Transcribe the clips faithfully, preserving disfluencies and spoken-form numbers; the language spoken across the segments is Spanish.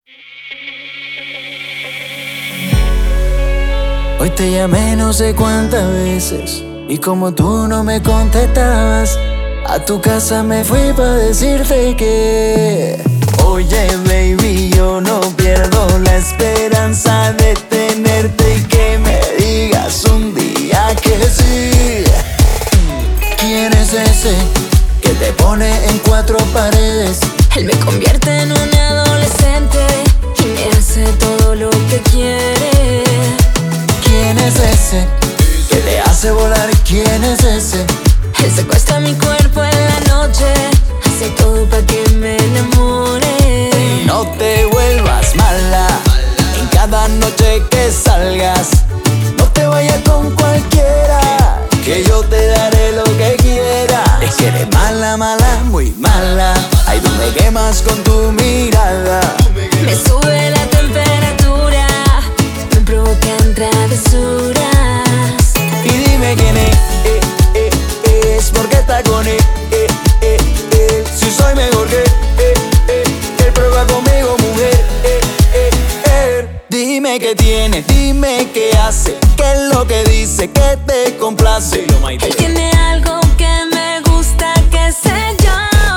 Hoy te llamé no sé cuántas veces y como tú no me contestabas, a tu casa me fui pa' decirte que oye baby, yo no pierdo la esperanza de tenerte y que me digas un día que sí. ¿Quién es ese que te pone en cuatro paredes? Él me convierte en un adolescente y me hace todo lo que quiere. ¿Quién es ese que te hace volar? ¿Quién es ese? Él secuestra mi cuerpo en la noche, hace todo pa' que me enamore. No te vuelvas mala en cada noche que salgas. No te vayas con cualquiera, que yo te daré lo que quiera. Es que eres mala, mala, muy mala. Ay, tú me quemas con tu mirada. Me sube la temperatura, me provocan travesuras. Y dime quién es, eh, eh, eh, es porque está con él, eh, eh, eh. Si soy mejor que eh, eh, él, prueba conmigo, mujer, eh, eh, eh. Dime qué tiene, dime qué hace, qué es lo que dice, que te complace. Él tiene algo que me gusta, qué sé yo.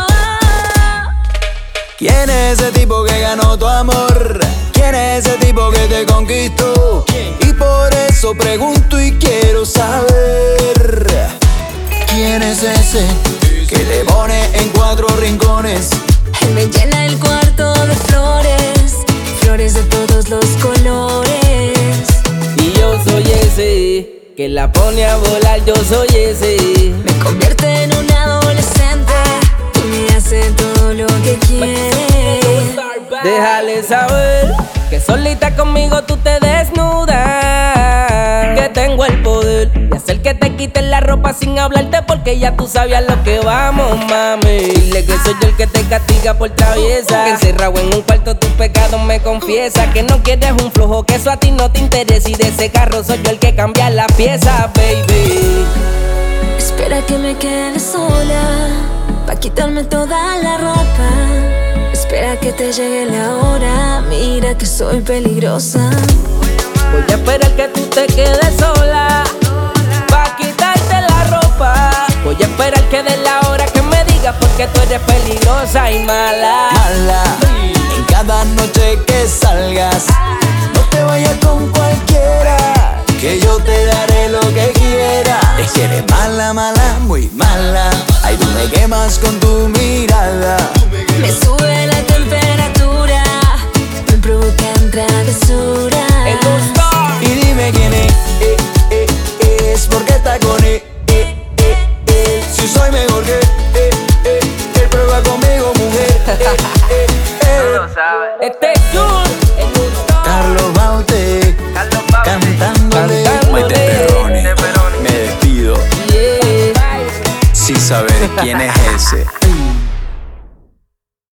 ¿Quién es ese tipo que ganó tu amor? ¿Quién es ese tipo que te conquistó? Y por eso pregunto y quiero saber. ¿Quién es ese que te pone en cuatro rincones? Él me llena el cuarto de flores, flores de todos los colores. Y yo soy ese que la pone a volar, yo soy ese. Me convierte en un adolescente y me hace todo lo que quiere. Déjale saber que solita conmigo tú te desnudas, que tengo el poder de hacer que te quites la ropa sin hablarte, porque ya tú sabías lo que vamos, mami. Dile que soy yo el que te castiga por traviesa, que encerrado en un cuarto tus pecados me confiesa, que no quieres un flojo, que eso a ti no te interesa, y de ese carro soy yo el que cambia las piezas, baby. Espera que me quede sola pa' quitarme toda la ropa. Espera que te llegue la hora, mira que soy peligrosa. Voy a esperar que tú te quedes sola pa' quitarte la ropa. Voy a esperar que de la hora que me digas, porque tú eres peligrosa y mala. Mala en cada noche que salgas. No te vayas con cualquiera, que yo te daré lo que quiera. Es que eres mala, mala, muy mala. Ay, tú me quemas con tu mirada. Me sube la temperatura, me provocan travesuras. Y dime quién es, eh, eh, eh, es porque está con él, eh, eh, eh. Si soy mejor que eh, eh, él, prueba conmigo, mujer, eh, eh, eh. Este es Jun, Carlos Baute, cantándole. Maite Perroni, me despido yeah. sin saber quién es ese.